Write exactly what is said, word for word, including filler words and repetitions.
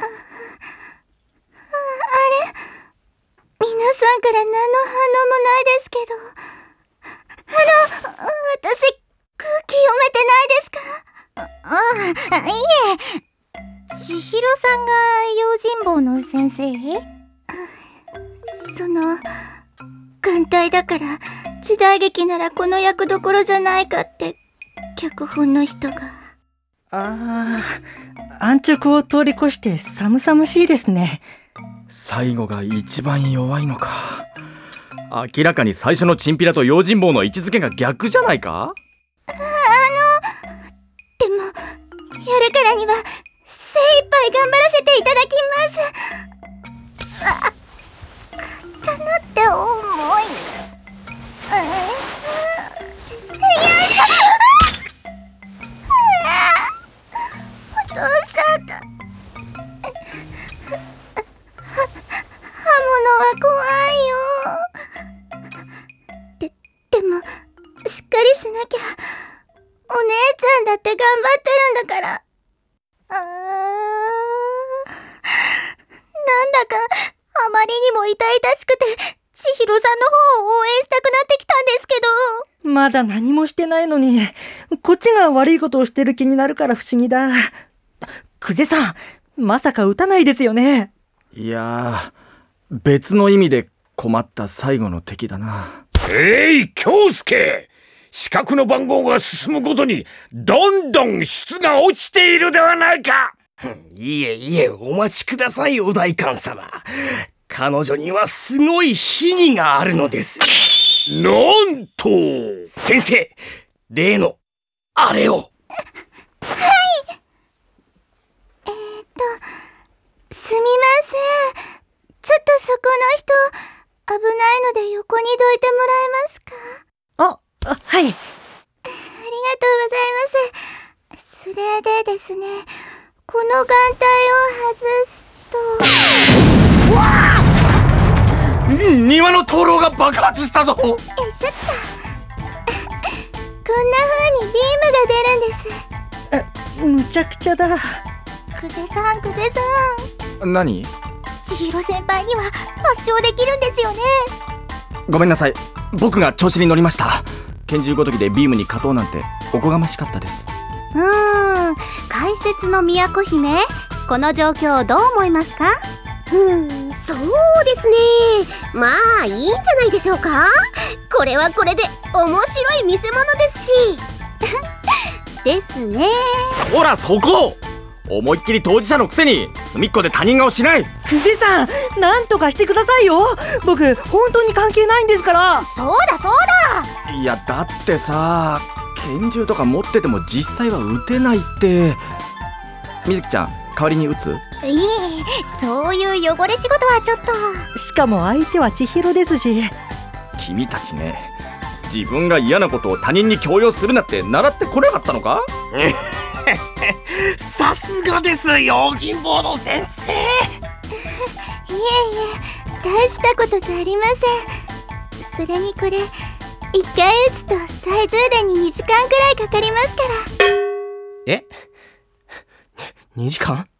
れ、皆さんから何の反応もないですけど、あの、私、空気読めてないですか？あ、あ、いえ、千尋さんが用心棒の先生？その、眼帯だから、時代劇ならこの役どころじゃないかって、脚本の人が。 ああ、安直を通り越して寒々しいですね。 最後が一番弱いのか。明らかに最初のチンピラと用心棒の位置づけが逆じゃないか？ あの、でも、やるからには精一杯頑張らせていただきます。あ、刀って重い。うん、よいしょ。お父さんだ。刃物は怖いよ。で、でも、しっかりしなきゃ。お姉ちゃんだって頑張ってるんだから。あー、なんだか、あまりにも痛々しくて、千尋さんの方を応援したくなってきたんですけど。 まだ何もしてないのに、こっちが悪いことをしてる気になるから不思議だ。久世さん、まさか撃たないですよね？ いやー、別の意味で困った最後の敵だな。 えい、京介、視覚の番号が進むごとにどんどん質が落ちているではないか。 いえいえ、お待ちください、お代官様。彼女にはすごい秘技があるのです。 なんと先生、例のあれを。はい。 えーと、すみません。ちょっとそこの人、危ないので横にどいてもらえますか？ あ、あ、はい。ありがとうございます。それでですね、この眼帯を外すと。 わあ！庭の灯籠が爆発したぞ！ よいしょっと。こんな風にビームが出るんです。 え、むちゃくちゃだ。 久世さん、久世さん。 何？ 千尋先輩には発症できるんですよね。 ごめんなさい、僕が調子に乗りました。拳銃ごときでビームに勝とうなんておこがましかったです。 うーん、解説の都姫、この状況どう思いますか？ うーん、そうですね。まあいいんじゃないでしょうか。これはこれで面白い見せ物ですし。 ですね。 ほらそこ！思いっきり当事者のくせに隅っこで他人顔しない。 久世さん、なんとかしてくださいよ。僕本当に関係ないんですから。 そうだそうだ。 いやだってさ、拳銃とか持ってても実際は撃てないって。みずきちゃん、代わりに撃つ？ いえ、そういう汚れ仕事はちょっと。 しかも相手は千尋ですし。 君たちね、自分が嫌なことを他人に強要するなって習ってこなかったのか？ さすがです、用心棒の先生。 いえいえ、大したことじゃありません。それにこれ、一回打つと再充電ににじかんくらいかかりますから。 え？にじかん？